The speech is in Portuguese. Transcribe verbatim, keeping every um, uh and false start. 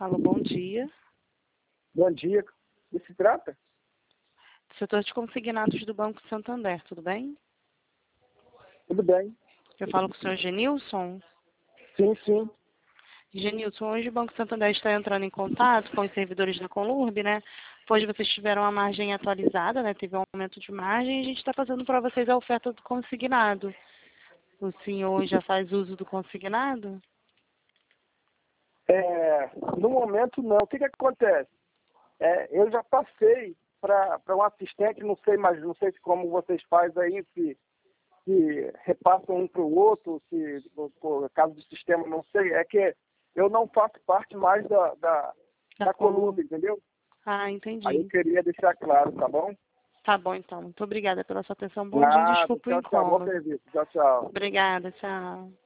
Alô, bom dia. Bom dia. O que se trata? Setor de consignados do Banco Santander, tudo bem? Tudo bem. Eu falo com o senhor Genilson. Sim, sim. Genilson, hoje o Banco Santander está entrando em contato com os servidores da Conlurb, né? Pois vocês tiveram a margem atualizada, né? Teve um aumento de margem e a gente está fazendo para vocês a oferta do consignado. O senhor já faz uso do consignado? É, no momento, não. O que que acontece? É, eu já passei para um assistente, não sei, mas não sei se como vocês fazem aí, se, se repassam um para o outro, se por caso do sistema, não sei. É que eu não faço parte mais da, da, Da da Conlurb. Conlurb, entendeu? Ah, Aí eu entendi. queria deixar claro, tá bom? Tá bom, então. Muito obrigada pela sua atenção. Bom dia, Nada. desculpa o Tchau, tchau. Bom incômodo. serviço. Tchau, tchau. Obrigada, tchau.